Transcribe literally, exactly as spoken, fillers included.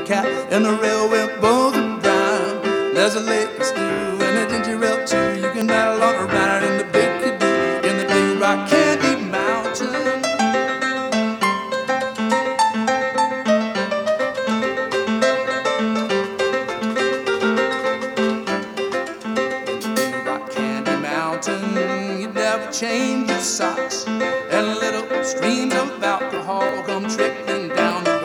cat and the railway both are brown. There's a lake stew and a ginger ale too. You can ride along around in the big canoe in the big rock candy mountain. You never change your socks, and little streams of alcohol come trickling down the